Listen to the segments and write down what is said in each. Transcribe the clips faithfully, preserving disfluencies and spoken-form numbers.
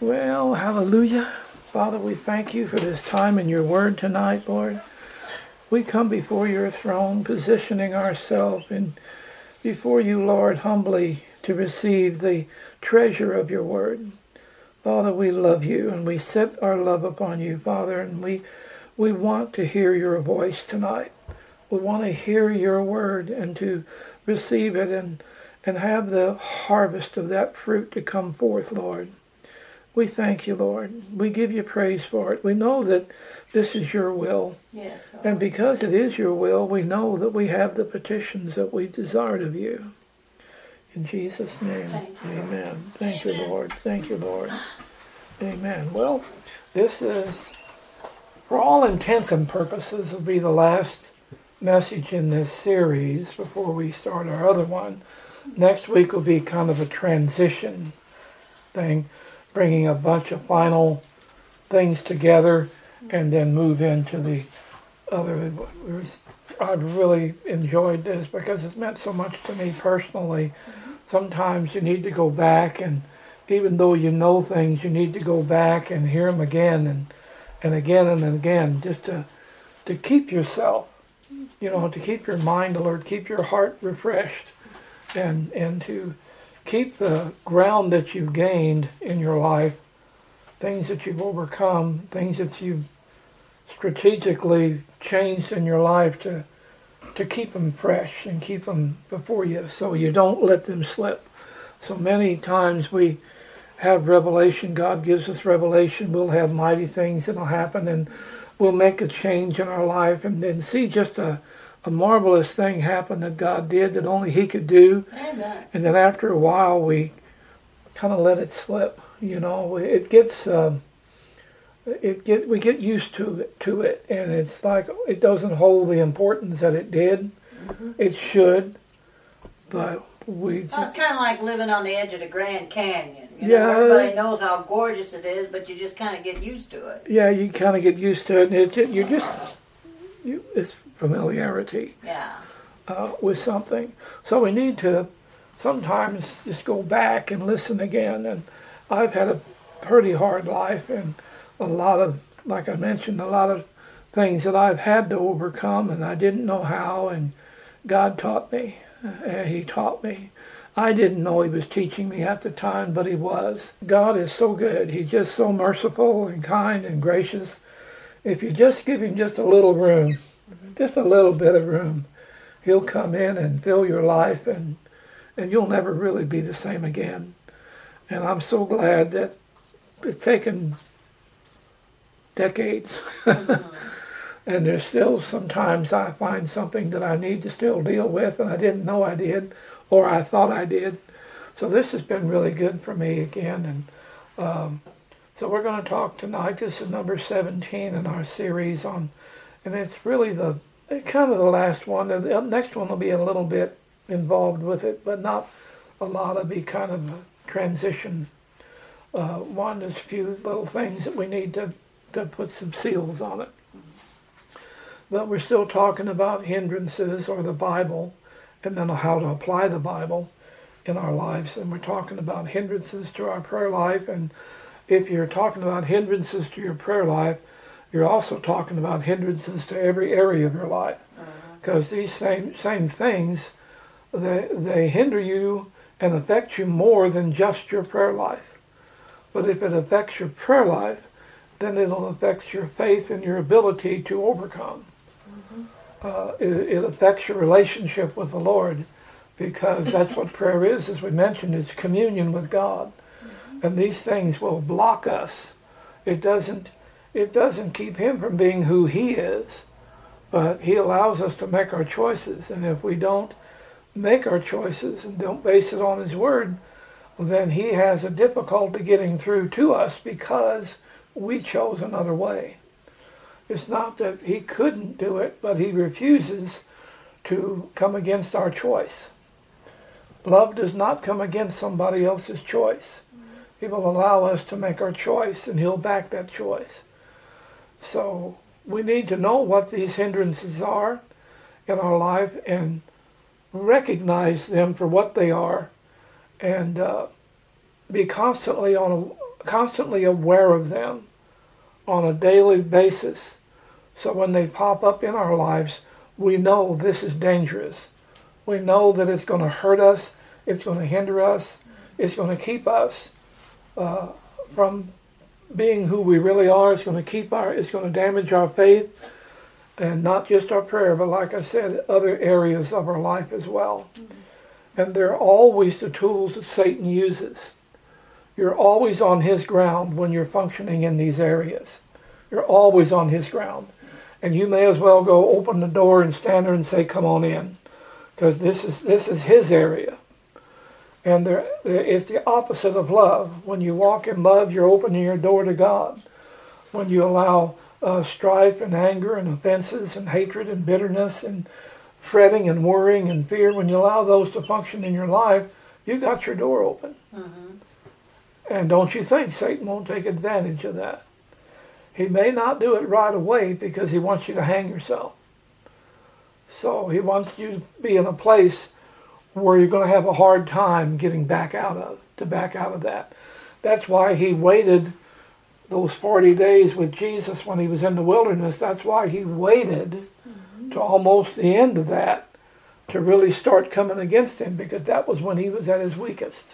Well, hallelujah. Father, we thank you for this time in your word tonight, Lord. We come before your throne, positioning ourselves in before you, Lord, humbly to receive the treasure of your word. Father, we love you and we set our love upon you, Father, and we we want to hear your voice tonight. We want to hear your word and to receive it and, and have the harvest of that fruit to come forth, Lord. We thank you, Lord. We give you praise for it. We know that this is your will. Yes, Lord. And because it is your will, we know that we have the petitions that we desired of you. In Jesus' name, Thank you. amen. Thank you, Lord. Thank you, Lord. Amen. Well, this is, for all intents and purposes, will be the last message in this series before we start our other one. Next week will be kind of a transition thing, bringing a bunch of final things together and then move into the other. I've really enjoyed this because it's meant so much to me personally. Sometimes you need to go back, and even though you know things, you need to go back and hear them again and, and again and again, just to to keep yourself, you know, to keep your mind alert, keep your heart refreshed, and and to keep the ground that you've gained in your life, things that you've overcome, things that you've strategically changed in your life, to to keep them fresh and keep them before you so you don't let them slip. So many times we have revelation, God gives us revelation, we'll have mighty things that'll happen and we'll make a change in our life and then see just a a marvelous thing happened that God did that only He could do. Amen. And then after a while, we kind of let it slip. You know, it gets, uh, it get we get used to it, to it, and it's like it doesn't hold the importance that it did. Mm-hmm. It should, but we. Well, it's kind of like living on the edge of the Grand Canyon. You Yeah. know, everybody knows how gorgeous it is, but you just kind of get used to it. Yeah, you kind of get used to it, and it you just you it's familiarity. Yeah. Uh, with something. So we need to sometimes just go back and listen again. And I've had a pretty hard life and a lot of, like I mentioned, a lot of things that I've had to overcome and I didn't know how, and God taught me. And He taught me. I didn't know He was teaching me at the time, but He was. God is so good. He's just so merciful and kind and gracious. If you just give Him just a little room, just a little bit of room, He'll come in and fill your life, and and you'll never really be the same again. And I'm so glad that it's taken decades. Mm-hmm. And there's still sometimes I find something that I need to still deal with, and I didn't know I did, or I thought I did. So this has been really good for me again. And um, so we're going to talk tonight. This is number seventeen in our series on. And it's really the kind of the last one. The next one will be a little bit involved with it, but not a lot. It'll be kind of a transition uh, one. There's a few little things that we need to, to put some seals on it. But we're still talking about hindrances or the Bible, and then how to apply the Bible in our lives. And we're talking about hindrances to our prayer life. And if you're talking about hindrances to your prayer life, you're also talking about hindrances to every area of your life, because uh-huh. these same same things, they they hinder you and affect you more than just your prayer life. But if it affects your prayer life, then it'll affect your faith and your ability to overcome. Mm-hmm. Uh, it, it affects your relationship with the Lord, because that's what prayer is. As we mentioned, it's communion with God, mm-hmm. and these things will block us. It doesn't. It doesn't keep Him from being who He is, but He allows us to make our choices. And if we don't make our choices and don't base it on His Word, then He has a difficulty getting through to us because we chose another way. It's not that He couldn't do it, but He refuses to come against our choice. Love does not come against somebody else's choice. He will allow us to make our choice, and He'll back that choice. So we need to know what these hindrances are in our life and recognize them for what they are, and uh, be constantly on constantly aware of them on a daily basis. So when they pop up in our lives, we know this is dangerous. We know that it's going to hurt us, it's going to hinder us, it's going to keep us uh, from being who we really are. It's going to keep our, it's going to damage our faith, and not just our prayer, but like I said, other areas of our life as well. Mm-hmm. And they're always the tools that Satan uses. You're always on his ground when you're functioning in these areas. You're always on his ground. And you may as well go open the door and stand there and say, come on in. Because this is this is his area. And there, there, it's the opposite of love. When you walk in love, you're opening your door to God. When you allow uh, strife and anger and offenses and hatred and bitterness and fretting and worrying and fear, when you allow those to function in your life, you got your door open. Mm-hmm. And don't you think Satan won't take advantage of that? He may not do it right away because he wants you to hang yourself. So he wants you to be in a place where you're going to have a hard time getting back out of, to back out of that. That's why he waited those forty days with Jesus when he was in the wilderness. That's why he waited mm-hmm. to almost the end of that to really start coming against him, because that was when he was at his weakest.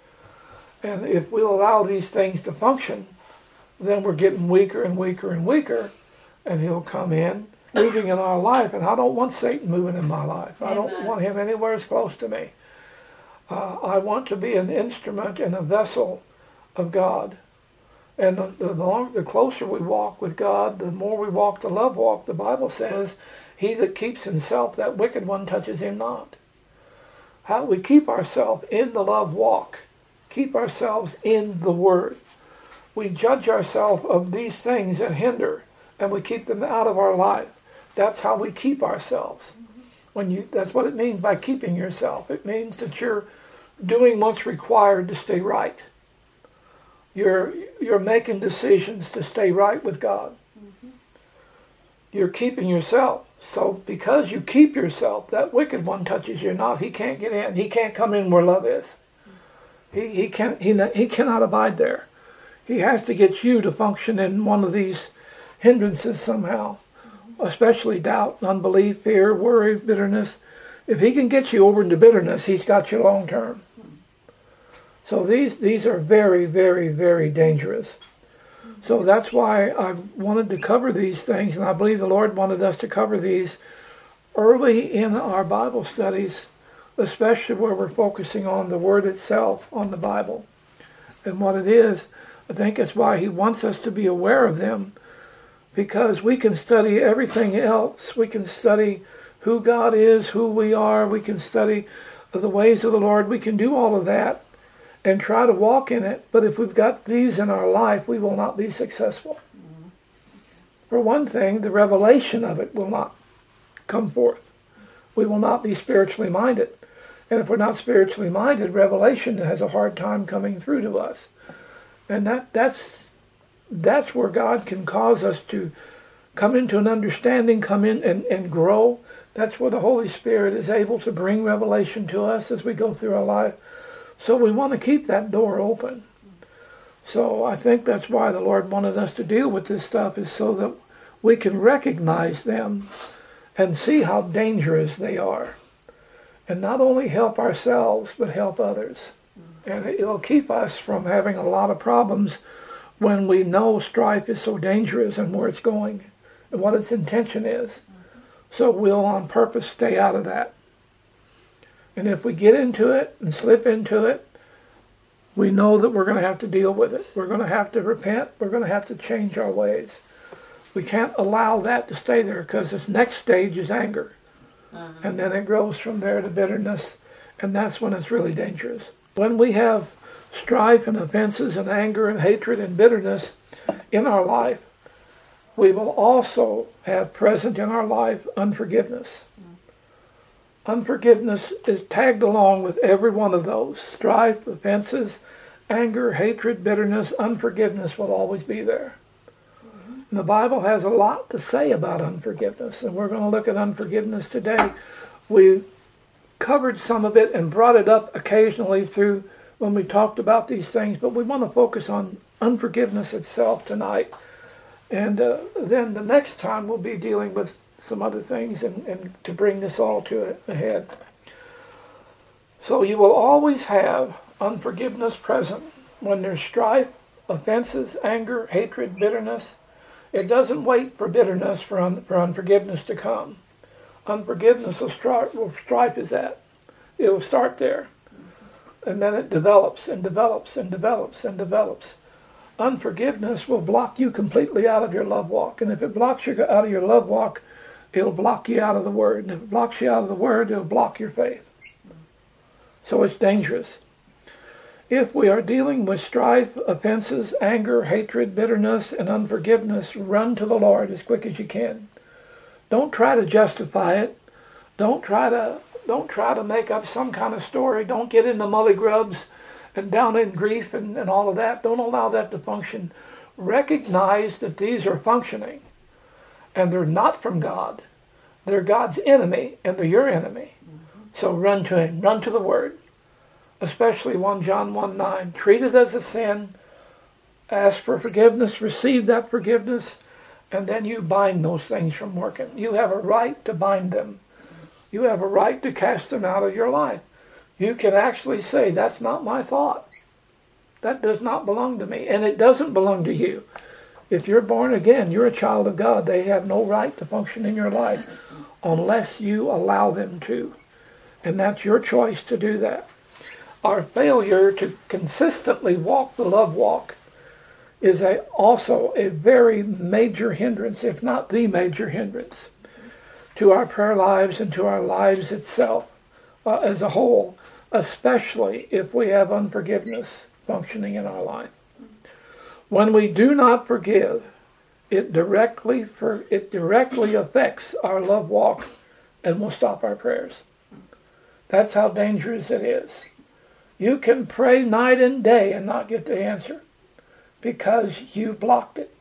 And if we'll allow these things to function, then we're getting weaker and weaker and weaker, and he'll come in, moving in our life. And I don't want Satan moving in my life. I don't want him anywhere as close to me. Uh, I want to be an instrument and a vessel of God. And the, the, longer, the closer we walk with God, the more we walk the love walk. The Bible says, he that keeps himself, that wicked one touches him not. How we keep ourselves in the love walk, keep ourselves in the Word. We judge ourselves of these things that hinder, and we keep them out of our life. That's how we keep ourselves. When you, that's what it means by keeping yourself. It means that you're doing what's required to stay right. You're you're making decisions to stay right with God. Mm-hmm. You're keeping yourself. So because you keep yourself, that wicked one touches you not. He can't get in. He can't come in where love is. He he can't he he cannot abide there. He has to get you to function in one of these hindrances somehow, especially doubt, unbelief, fear, worry, bitterness. If he can get you over into bitterness, he's got you long term. So these these are very, very, very dangerous. So that's why I wanted to cover these things, and I believe the Lord wanted us to cover these early in our Bible studies, especially where we're focusing on the Word itself, on the Bible, and what it is. I think it's why he wants us to be aware of them, because we can study everything else. We can study who God is, who we are. We can study the ways of the Lord. We can do all of that and try to walk in it. But if we've got these in our life, we will not be successful. Mm-hmm. For one thing, the revelation of it will not come forth. We will not be spiritually minded. And if we're not spiritually minded, revelation has a hard time coming through to us. And that that's that's where God can cause us to come into an understanding, come in and, and grow. That's where the Holy Spirit is able to bring revelation to us as we go through our life. So we want to keep that door open. So I think that's why the Lord wanted us to deal with this stuff, is so that we can recognize them and see how dangerous they are. And not only help ourselves, but help others. And it'll keep us from having a lot of problems when we know strife is so dangerous and where it's going and what its intention is. So we'll on purpose stay out of that. And if we get into it and slip into it, we know that we're going to have to deal with it. We're going to have to repent. We're going to have to change our ways. We can't allow that to stay there, because this next stage is anger. Uh-huh. And then it grows from there to bitterness, and that's when it's really dangerous. When we have strife and offenses and anger and hatred and bitterness in our life, we will also have present in our life unforgiveness. Unforgiveness is tagged along with every one of those. Strife, offenses, anger, hatred, bitterness, unforgiveness will always be there. Mm-hmm. And the Bible has a lot to say about unforgiveness, and we're going to look at unforgiveness today. We covered some of it and brought it up occasionally through when we talked about these things, but we want to focus on unforgiveness itself tonight. And uh, then the next time we'll be dealing with some other things and, and to bring this all to a, a head. So you will always have unforgiveness present when there's strife, offenses, anger, hatred, bitterness. It doesn't wait for bitterness for, un, for unforgiveness to come. Unforgiveness will start where strife is at. It will start there. And then it develops and develops and develops and develops. Unforgiveness will block you completely out of your love walk. And if it blocks you out of your love walk, it'll block you out of the Word. And if it blocks you out of the Word, it'll block your faith. So it's dangerous. If we are dealing with strife, offenses, anger, hatred, bitterness, and unforgiveness, run to the Lord as quick as you can. Don't try to justify it. Don't try to don't try to make up some kind of story. Don't get into mully grubs and down in grief and, and all of that. Don't allow that to function. Recognize that these are functioning and they're not from God. They're God's enemy and they're your enemy. Mm-hmm. So run to Him. Run to the Word. Especially First John one nine. Treat it as a sin. Ask for forgiveness. Receive that forgiveness. And then you bind those things from working. You have a right to bind them. You have a right to cast them out of your life. You can actually say, that's not my thought. That does not belong to me. And it doesn't belong to you. If you're born again, you're a child of God. They have no right to function in your life unless you allow them to. And that's your choice to do that. Our failure to consistently walk the love walk is a, also a very major hindrance, if not the major hindrance, to our prayer lives and to our lives itself uh, as a whole, especially if we have unforgiveness functioning in our life. When we do not forgive, it directly for, it directly affects our love walk and will stop our prayers. That's how dangerous it is. You can pray night and day and not get the answer because you blocked it.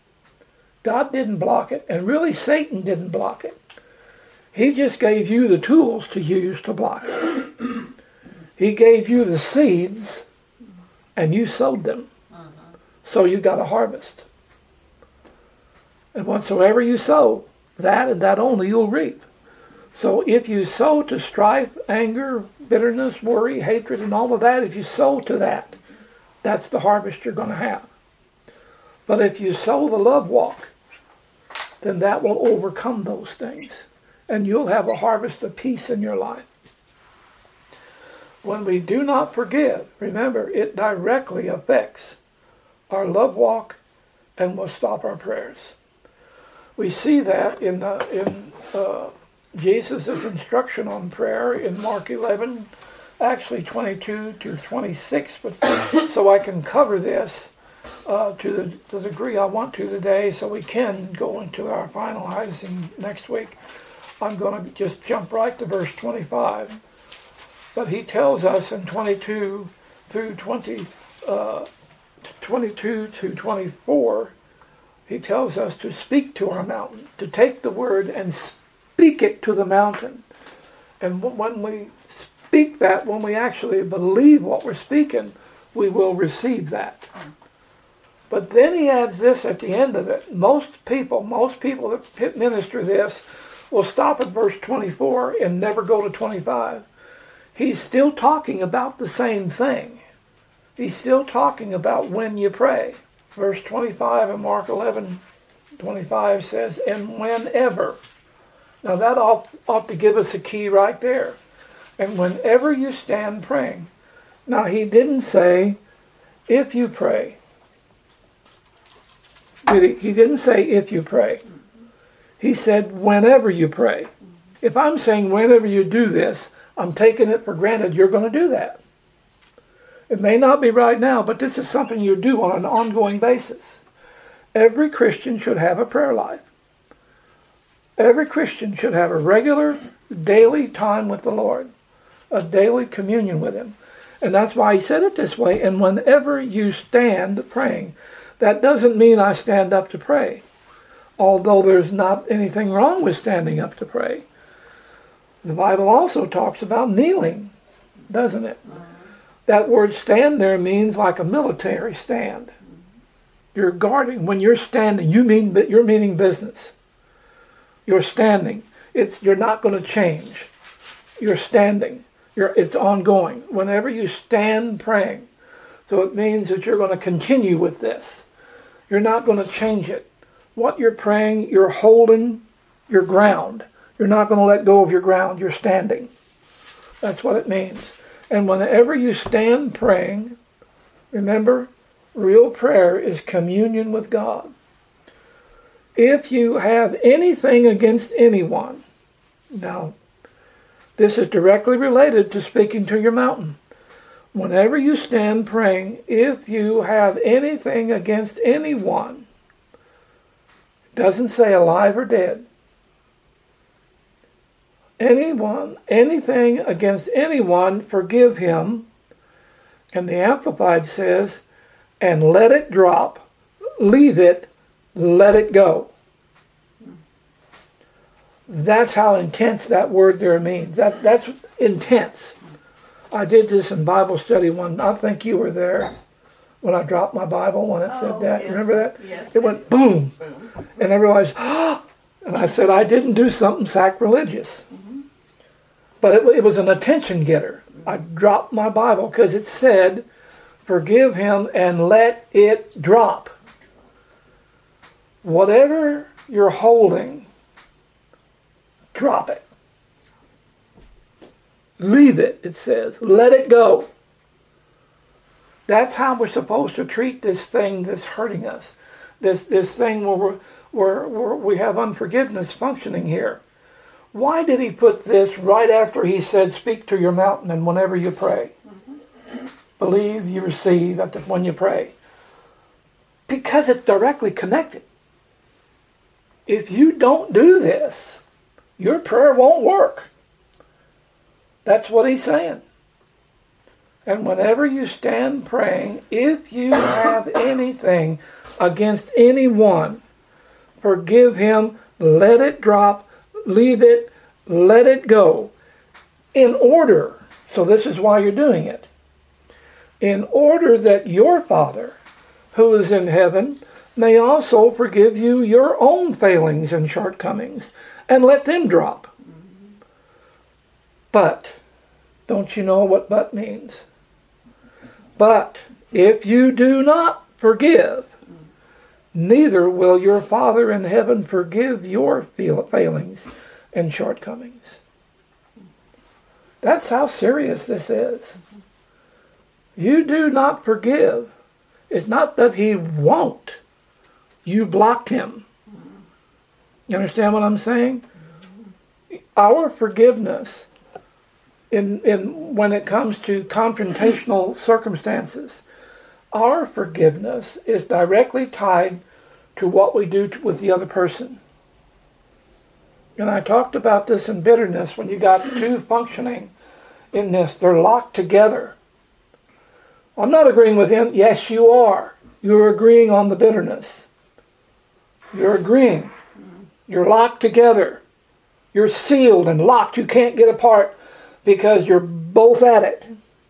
God didn't block it, and really Satan didn't block it. He just gave you the tools to use to block it. He gave you the seeds, and you sowed them. Uh-huh. So you got a harvest. And whatsoever you sow, that and that only you'll reap. So if you sow to strife, anger, bitterness, worry, hatred, and all of that, if you sow to that, that's the harvest you're going to have. But if you sow the love walk, then that will overcome those things. And you'll have a harvest of peace in your life. When we do not forgive, remember, it directly affects our love walk and will stop our prayers. We see that in uh, in uh, Jesus' instruction on prayer in Mark eleven, actually twenty-two to twenty-six, but so I can cover this uh, to the, to the degree I want to today, so we can go into our finalizing next week. I'm going to just jump right to verse twenty-five. But he tells us in twenty-two through twenty, uh, twenty-two to twenty-four, he tells us to speak to our mountain, to take the word and speak it to the mountain. And when we speak that, when we actually believe what we're speaking, we will receive that. But then he adds this at the end of it. Most people, most people that minister this will stop at verse twenty-four and never go to twenty-five. He's still talking about the same thing. He's still talking about when you pray. Verse twenty-five in Mark eleven twenty-five says, and whenever. Now that ought, ought to give us a key right there. And whenever you stand praying. Now he didn't say, if you pray. He didn't say, if you pray. He said, whenever you pray. If I'm saying whenever you do this, I'm taking it for granted you're going to do that. It may not be right now, but this is something you do on an ongoing basis. Every Christian should have a prayer life. Every Christian should have a regular, daily time with the Lord. A daily communion with Him. And that's why he said it this way. And whenever you stand praying, that doesn't mean I stand up to pray. Although there's not anything wrong with standing up to pray. The Bible also talks about kneeling, doesn't it? That word stand there means like a military stand. You're guarding. When you're standing, you mean that you're meaning business. You're standing. It's you're not going to change. You're standing. You're, it's ongoing. Whenever you stand praying, so it means that you're going to continue with this. You're not going to change it. What you're praying, you're holding your ground. You're not going to let go of your ground. You're standing. That's what it means. And whenever you stand praying, remember, real prayer is communion with God. If you have anything against anyone, now, this is directly related to speaking to your mountain. Whenever you stand praying, if you have anything against anyone, it doesn't say alive or dead. Anyone, anything against anyone, forgive him. And the Amplified says, and let it drop, leave it, let it go. That's how intense that word there means. That, that's intense. I did this in Bible study one. I think you were there when I dropped my Bible when it Oh, said that. yes, Remember that? yes. It went boom. Boom. And everybody's, ah! And I said, I didn't do something sacrilegious. Mm-hmm. But it, it was an attention getter. Mm-hmm. I dropped my Bible because it said, forgive him and let it drop. Whatever you're holding, drop it. Leave it, it says. Let it go. That's how we're supposed to treat this thing that's hurting us. This this thing where, we're, where, where we have unforgiveness functioning here. Why did he put this right after he said, speak to your mountain and whenever you pray? Mm-hmm. Believe you receive at the, when you pray. Because it's directly connected. If you don't do this, your prayer won't work. That's what he's saying. And whenever you stand praying, if you have anything against anyone, forgive him, let it drop, leave it, let it go. In order, so this is why you're doing it, in order that your Father, who is in heaven, may also forgive you your own failings and shortcomings, and let them drop. But, don't you know what but means? But, if you do not forgive, neither will your Father in heaven forgive your failings and shortcomings. That's how serious this is. You do not forgive. It's not that he won't. You blocked him. You understand what I'm saying? Our forgiveness in in when it comes to confrontational circumstances, our forgiveness is directly tied to what we do to, with the other person. And I talked about this in bitterness when you got two functioning in this. They're locked together. I'm not agreeing with him. Yes, you are. You're agreeing on the bitterness. You're agreeing. You're locked together. You're sealed and locked. You can't get apart because you're both at it.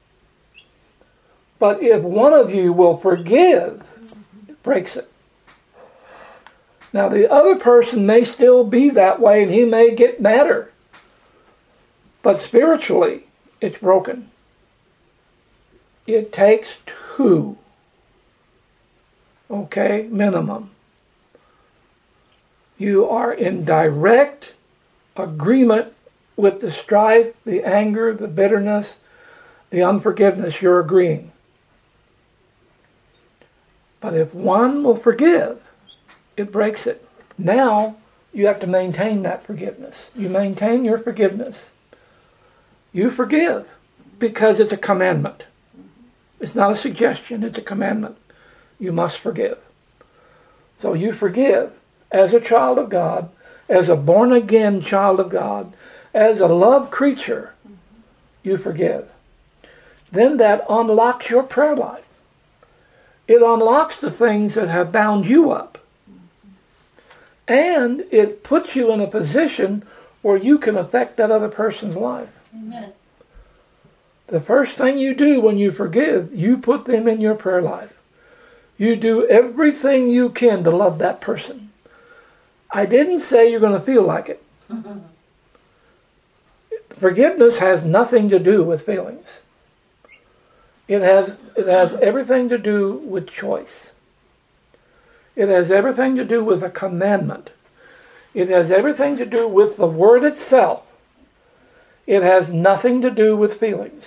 But if one of you will forgive, it breaks it. Now the other person may still be that way and he may get madder. But spiritually, it's broken. It takes two. Okay, minimum. You are in direct agreement with the strife, the anger, the bitterness, the unforgiveness. You're agreeing. But if one will forgive, it breaks it. Now, you have to maintain that forgiveness. You maintain your forgiveness. You forgive because it's a commandment. It's not a suggestion, it's a commandment. You must forgive. So you forgive as a child of God, as a born-again child of God, as a loved creature, you forgive. Then that unlocks your prayer life. It unlocks the things that have bound you up. And it puts you in a position where you can affect that other person's life. Amen. The first thing you do when you forgive, you put them in your prayer life. You do everything you can to love that person. I didn't say you're going to feel like it. Forgiveness has nothing to do with feelings. It has, it has everything to do with choice. It has everything to do with a commandment. It has everything to do with the word itself. It has nothing to do with feelings.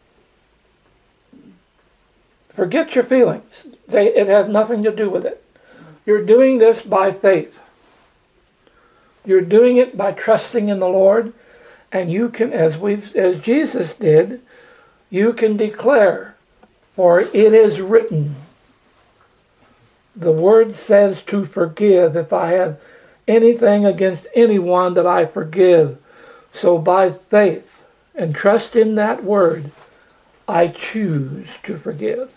Forget your feelings. They, it has nothing to do with it. You're doing this by faith. You're doing it by trusting in the Lord, and you can, as we've, as Jesus did, you can declare, for it is written. The word says to forgive. If I have anything against anyone, that I forgive. So by faith and trust in that word, I choose to forgive.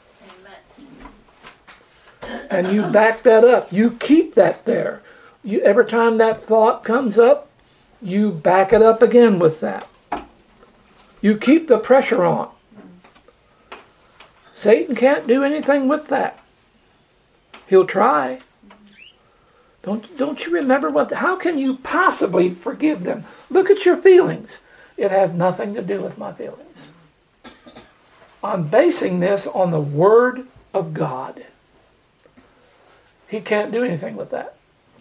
Amen. And you back that up. You keep that there. You, every time that thought comes up, you back it up again with that. You keep the pressure on. Satan can't do anything with that. He'll try. Don't, don't you remember what? The, how can you possibly forgive them? Look at your feelings. It has nothing to do with my feelings. I'm basing this on the Word of God. He can't do anything with that.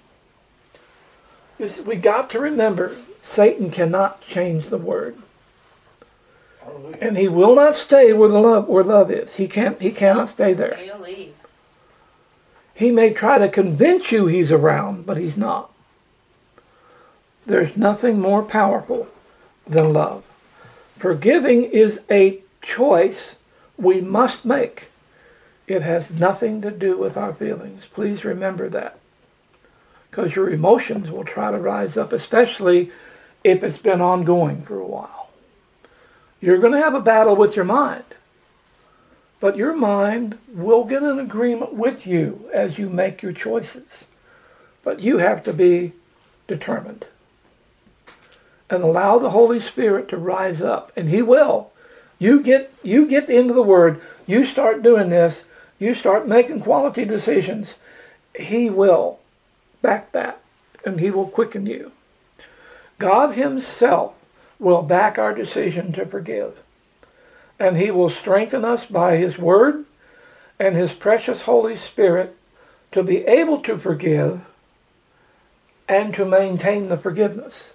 We got to remember, Satan cannot change the Word. And he will not stay where the love where love is. He can't he cannot stay there. He'll leave. He may try to convince you he's around, but he's not. There's nothing more powerful than love. Forgiving is a choice we must make. It has nothing to do with our feelings. Please remember that. Because your emotions will try to rise up, especially if it's been ongoing for a while. You're going to have a battle with your mind. But your mind will get an agreement with you as you make your choices. But you have to be determined. And allow the Holy Spirit to rise up. And He will. You get, you get into the Word. You start doing this. You start making quality decisions. He will back that. And He will quicken you. God Himself will back our decision to forgive. And He will strengthen us by His Word and His precious Holy Spirit to be able to forgive and to maintain the forgiveness.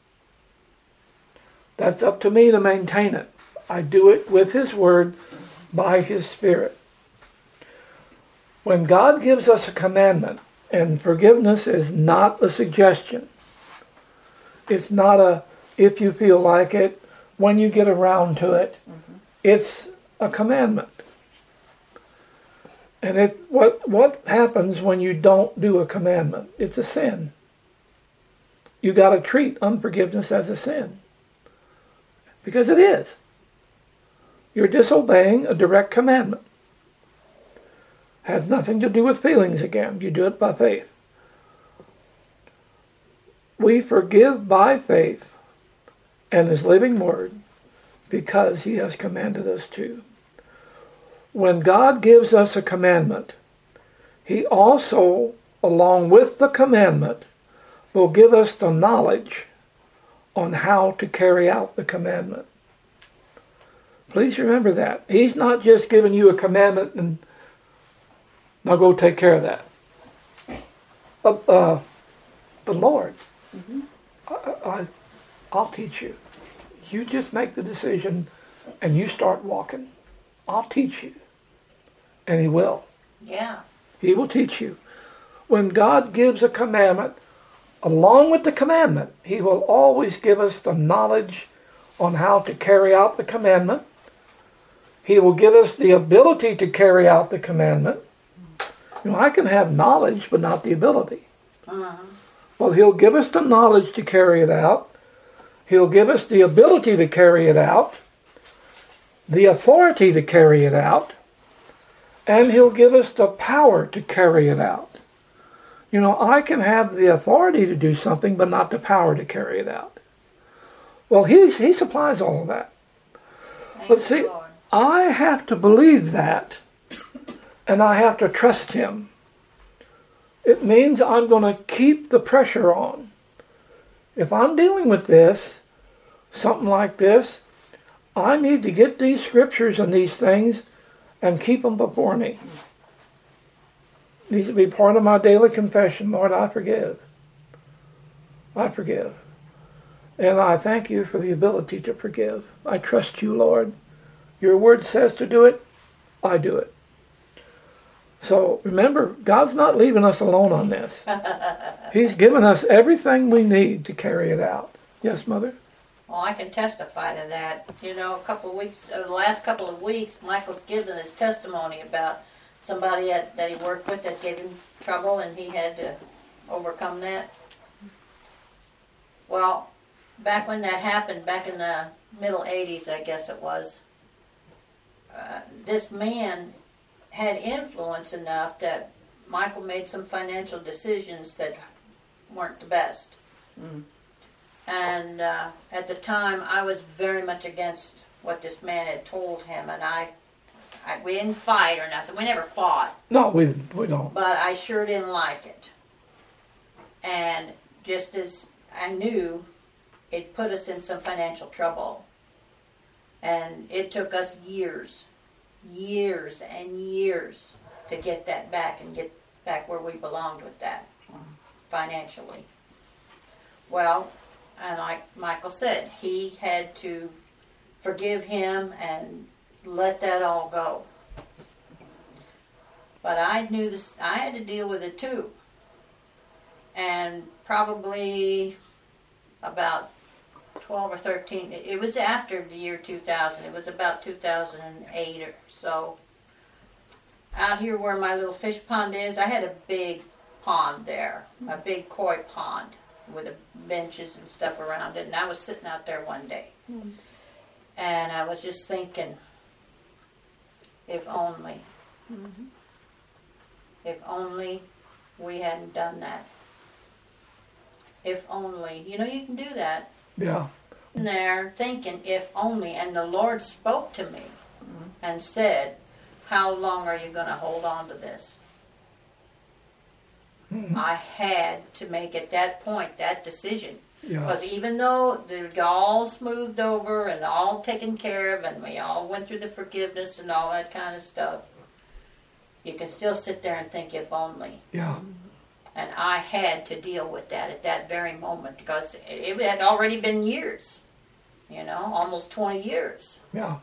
That's up to me to maintain it. I do it with His Word, by His Spirit. When God gives us a commandment, and forgiveness is not a suggestion. It's not a, if you feel like it, when you get around to it. Mm-hmm. It's a commandment. And it what what happens when you don't do a commandment? It's a sin. You got to treat unforgiveness as a sin. Because it is. You're disobeying a direct commandment. Has nothing to do with feelings again. You do it by faith. We forgive by faith and His living Word because He has commanded us to. When God gives us a commandment, He also, along with the commandment, will give us the knowledge on how to carry out the commandment. Please remember that. He's not just giving you a commandment and now go take care of that. Uh, uh, the Lord, mm-hmm. I, I, I'll teach you. You just make the decision and you start walking. I'll teach you. And He will. Yeah. He will teach you. When God gives a commandment, along with the commandment, He will always give us the knowledge on how to carry out the commandment. He will give us the ability to carry out the commandment. You know, I can have knowledge, but not the ability. Uh-huh. Well, He'll give us the knowledge to carry it out. He'll give us the ability to carry it out, the authority to carry it out, and He'll give us the power to carry it out. You know, I can have the authority to do something, but not the power to carry it out. Well, He, he supplies all of that. Thank but see, Lord. I have to believe that, and I have to trust him. It means I'm going to keep the pressure on. If I'm dealing with this, something like this, I need to get these scriptures and these things and keep them before me. It needs to be part of my daily confession. Lord, I forgive. I forgive. And I thank you for the ability to forgive. I trust you, Lord. Your word says to do it, I do it. So remember, God's not leaving us alone on this. He's given us everything we need to carry it out. Yes, Mother? Well, I can testify to that. You know, a couple of weeks, uh, the last couple of weeks, Michael's given his testimony about somebody at, that he worked with that gave him trouble, and he had to overcome that. Well, back when that happened, back in the middle eighties, I guess it was, uh, this man had influence enough that Michael made some financial decisions that weren't the best. Mm. And uh, at the time, I was very much against what this man had told him, and I, I we didn't fight or nothing. We never fought. No, we we don't. But I sure didn't like it. And just as I knew, it put us in some financial trouble. And it took us years, years and years to get that back and get back where we belonged with that financially. Well, and like Michael said, he had to forgive him and let that all go. But I knew this, I had to deal with it too. And probably about twelve or thirteen, it was after the year two thousand, it was about two thousand eight or so. Out here where my little fish pond is, I had a big pond there, a big koi pond with the benches and stuff around it, and I was sitting out there one day. Mm. And I was just thinking, if only, mm-hmm. if only we hadn't done that. If only, you know, you can do that. Yeah. In there thinking, if only, and the Lord spoke to me mm-hmm. and said, how long are you going to hold on to this? Mm-hmm. I had to make at that point that decision. Yeah. Because even though they're all smoothed over and all taken care of and we all went through the forgiveness and all that kind of stuff, you can still sit there and think, if only. Yeah. And I had to deal with that at that very moment because it had already been years, you know, almost twenty years. Yeah.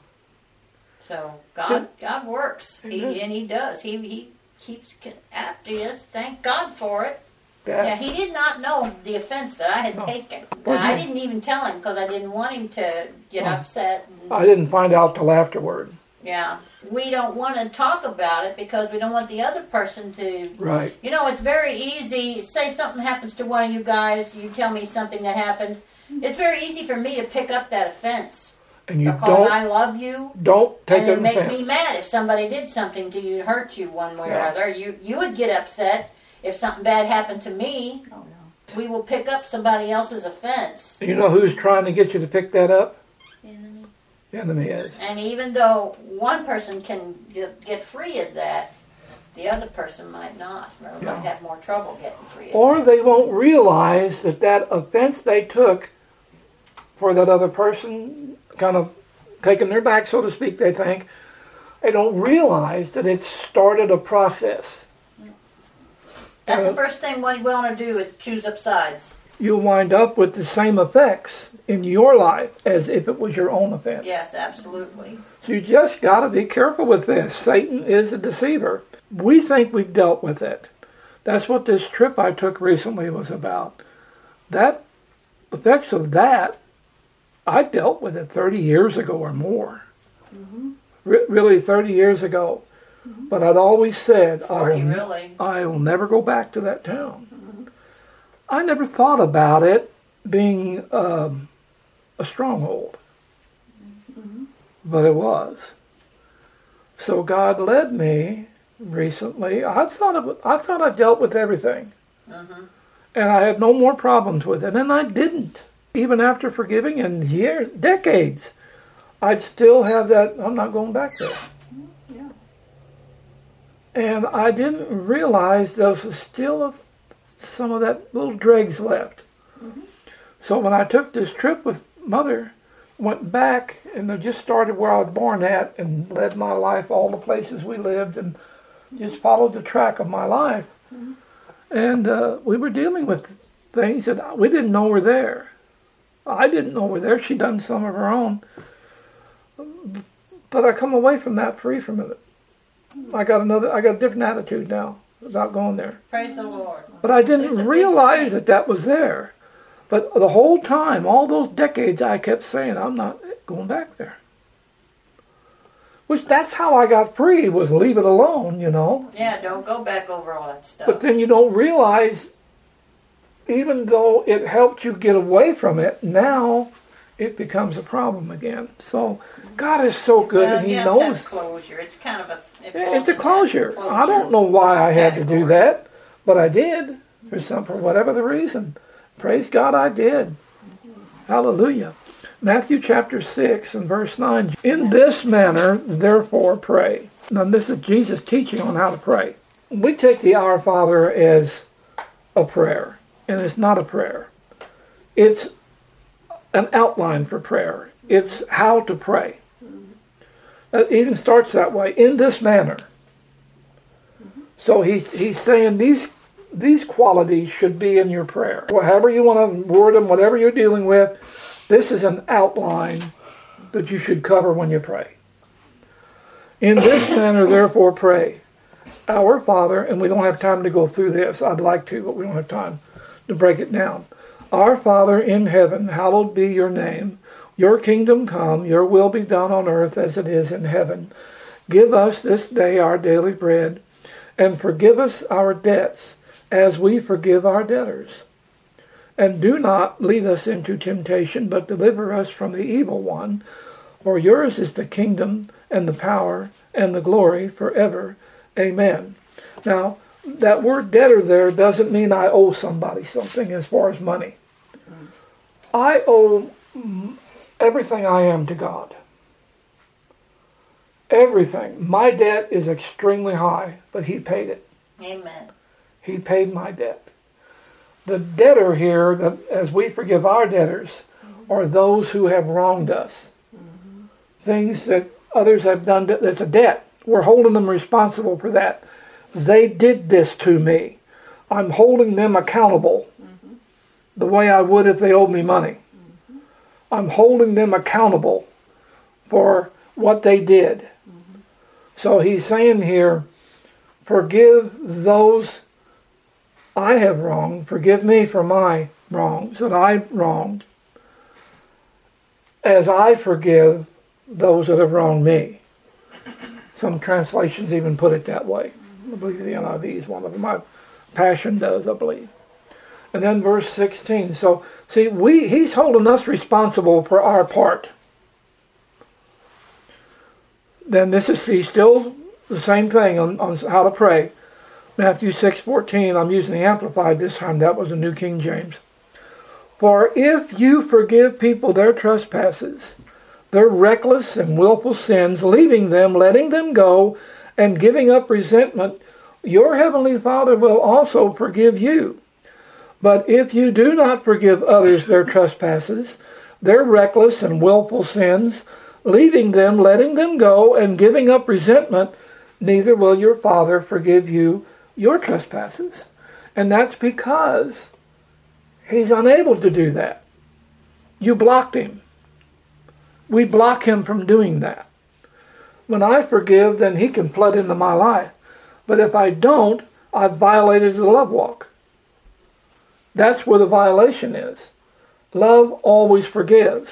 So God, God works, he, and He does. He He keeps after us. Thank God for it. Yeah. Yeah, He did not know the offense that I had no. taken. And I didn't even tell him because I didn't want him to get no. upset. And, I didn't find out till afterward. Yeah. We don't want to talk about it because we don't want the other person to... Right. You know, it's very easy. Say something happens to one of you guys. You tell me something that happened. It's very easy for me to pick up that offense. And you because don't, I love you. Don't take and it. And make make me mad if somebody did something to you, hurt you one way yeah. or other. You, you would get upset if something bad happened to me. Oh, no. We will pick up somebody else's offense. You know who's trying to get you to pick that up? The enemy. The enemy is. And even though one person can get, get free of that, the other person might not, or yeah. might have more trouble getting free of or that. Or they won't realize that that offense they took for that other person, kind of taking their back, so to speak, they think, they don't realize that it started a process. That's uh, the first thing we want to do is choose up sides. You'll wind up with the same effects in your life as if it was your own offense. Yes, absolutely. So you just got to be careful with this. Satan is a deceiver. We think we've dealt with it. That's what this trip I took recently was about. That effects of that, I dealt with it thirty years ago or more. Mm-hmm. R- really, thirty years ago. Mm-hmm. But I'd always said, forty, I will, really. I will never go back to that town. Mm-hmm. I never thought about it being um, a stronghold. Mm-hmm. But it was. So God led me recently. I thought of, I thought I dealt with everything. Mm-hmm. And I had no more problems with it. And I didn't. Even after forgiving in years, decades, I'd still have that, I'm not going back there. Yeah. And I didn't realize there was still some of that little dregs left. Mm-hmm. So when I took this trip with Mother, went back and I just started where I was born at and led my life, all the places we lived, and just followed the track of my life. Mm-hmm. And uh, we were dealing with things that we didn't know were there. I didn't know were there. She'd done some of her own. But I come away from that free from it. I got another, I got a different attitude now without going there. Praise the Lord. But I didn't realize that that was there. But the whole time, all those decades, I kept saying, I'm not going back there. Which, that's how I got free, was leave it alone, you know. Yeah, don't go back over all that stuff. But then you don't realize, even though it helped you get away from it, now it becomes a problem again. So God is so good, well, and He you knows. have to have closure. It's kind of a. It It's a closure. closure. I don't know why I had to do category. that, but I did for some, for whatever the reason. Praise God, I did. Hallelujah. Matthew chapter six and verse nine. In this manner, therefore, pray. Now, this is Jesus teaching on how to pray. We take the Our Father as a prayer, and it's not a prayer. It's an outline for prayer. It's how to pray. It even starts that way, in this manner. So he's he's saying these these qualities should be in your prayer. However you want to word them, whatever you're dealing with, this is an outline that you should cover when you pray. In this manner, therefore, pray. Our Father, and we don't have time to go through this. I'd like to, but we don't have time to break it down. Our Father in heaven, hallowed be your name. Your kingdom come, your will be done on earth as it is in heaven. Give us this day our daily bread, and forgive us our debts as we forgive our debtors. And do not lead us into temptation, but deliver us from the evil one. For yours is the kingdom and the power and the glory forever. Amen. Now, that word debtor there doesn't mean I owe somebody something as far as money. I owe everything I am to God. Everything. My debt is extremely high, but He paid it. Amen. He paid my debt. The debtor here, that as we forgive our debtors, are those who have wronged us. Mm-hmm. Things that others have done, that's a debt. We're holding them responsible for that. They did this to me. I'm holding them accountable mm-hmm. the way I would if they owed me money. Mm-hmm. I'm holding them accountable for what they did. Mm-hmm. So he's saying here, forgive those I have wronged. Forgive me for my wrongs that I've wronged, as I forgive those that have wronged me. Some translations even put it that way. I believe the N I V is one of them. My Passion does, I believe. And then verse sixteen. So, see, we he's holding us responsible for our part. Then this is see, still the same thing on, on how to pray. Matthew six fourteen, I'm using the Amplified this time. That was the New King James. For if you forgive people their trespasses, their reckless and willful sins, leaving them, letting them go, and giving up resentment, your heavenly Father will also forgive you. But if you do not forgive others their trespasses, their reckless and willful sins, leaving them, letting them go, and giving up resentment, neither will your Father forgive you your trespasses. And that's because He's unable to do that. You blocked Him. We block Him from doing that. When I forgive, then He can flood into my life. But if I don't, I've violated the love walk. That's where the violation is. Love always forgives.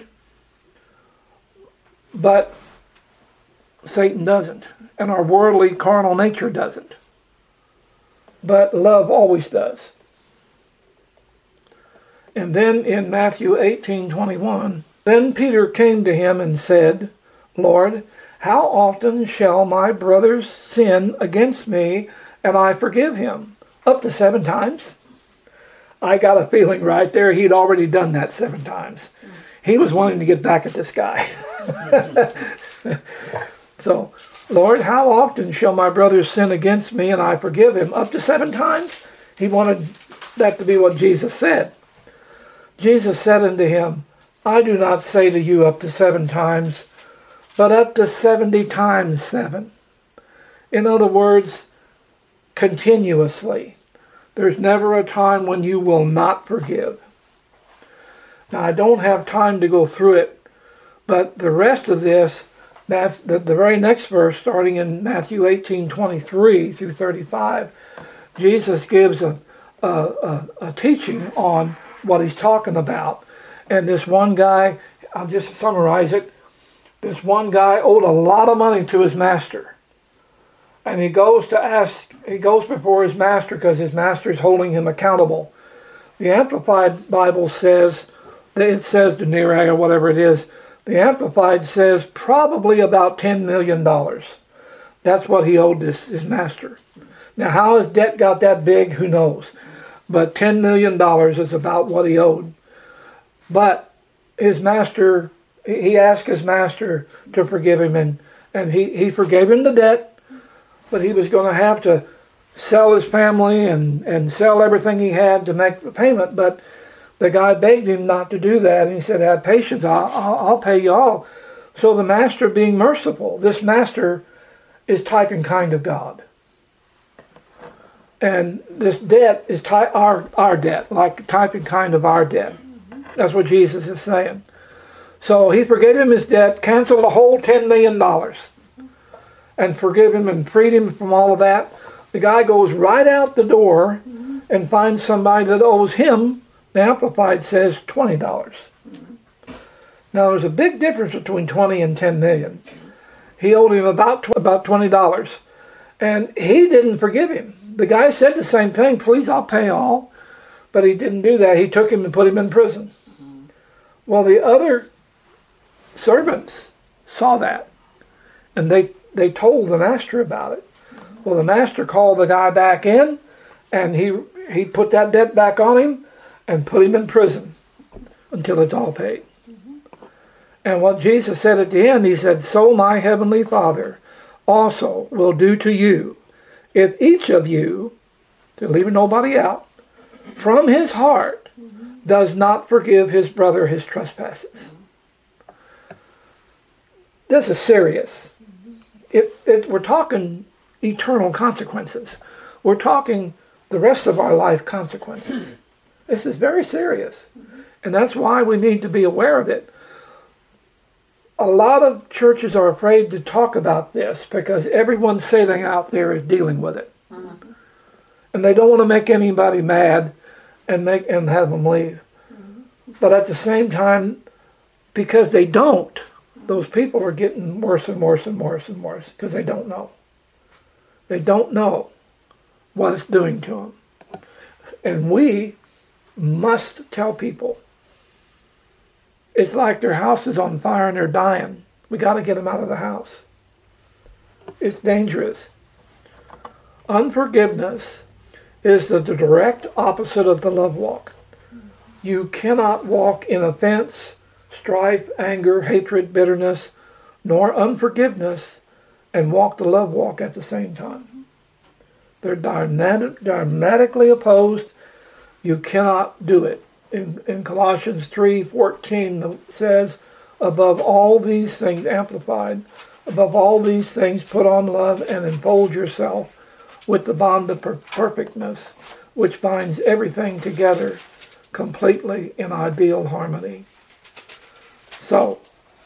But Satan doesn't. And our worldly, carnal nature doesn't. But love always does. And then in Matthew eighteen twenty-one, then Peter came to Him and said, Lord, how often shall my brother sin against me and I forgive him? Up to seven times? I got a feeling right there he'd already done that seven times. He was wanting to get back at this guy. So, Lord, how often shall my brother sin against me and I forgive him? Up to seven times? He wanted that to be what Jesus said. Jesus said unto him, I do not say to you up to seven times, but up to seventy times seven. In other words, continuously. There's never a time when you will not forgive. Now, I don't have time to go through it, but the rest of this, that's the, the very next verse, starting in Matthew eighteen twenty-three through thirty-five, Jesus gives a, a, a, a teaching on what he's talking about. And this one guy, I'll just summarize it, this one guy owed a lot of money to his master. And he goes to ask, he goes before his master because his master is holding him accountable. The Amplified Bible says, it says denarius or whatever it is, the Amplified says probably about ten million dollars. That's what he owed his, his master. Now how his debt got that big, who knows. But ten million dollars is about what he owed. But his master, he asked his master to forgive him, and, and he, he forgave him the debt, but he was going to have to sell his family and, and sell everything he had to make the payment. But the guy begged him not to do that, and he said, have patience, I'll, I'll, I'll pay you all. So the master, being merciful, this master is type and kind of God. And this debt is ty- our, our debt, like type and kind of our debt. That's what Jesus is saying. So he forgave him his debt, canceled a whole ten million dollars, and forgave him and freed him from all of that. The guy goes right out the door and finds somebody that owes him, the Amplified says, twenty dollars. Now there's a big difference between twenty and ten million. He owed him about, about twenty dollars. And he didn't forgive him. The guy said the same thing, please, I'll pay all. But he didn't do that. He took him and put him in prison. Mm-hmm. Well, the other servants saw that. And they, they told the master about it. Mm-hmm. Well, the master called the guy back in. And he, he put that debt back on him and put him in prison until it's all paid. Mm-hmm. And what Jesus said at the end, he said, so my heavenly Father also will do to you if each of you, to leaving nobody out, from his heart mm-hmm. does not forgive his brother his trespasses. Mm-hmm. This is serious. Mm-hmm. It, it, we're talking eternal consequences. We're talking the rest of our life consequences. This is very serious. Mm-hmm. And that's why we need to be aware of it. A lot of churches are afraid to talk about this because everyone sitting out there is dealing with it. Mm-hmm. And they don't want to make anybody mad and make and have them leave. Mm-hmm. But at the same time, because they don't, those people are getting worse and worse and worse and worse because they don't know. They don't know what it's doing to them. And we must tell people. It's like their house is on fire and they're dying. We got to get them out of the house. It's dangerous. Unforgiveness is the direct opposite of the love walk. You cannot walk in offense, strife, anger, hatred, bitterness, nor unforgiveness and walk the love walk at the same time. They're diametric, diametrically opposed. You cannot do it. In, in Colossians three fourteen says, above all these things, amplified, above all these things put on love and enfold yourself with the bond of per- perfectness, which binds everything together completely in ideal harmony. So,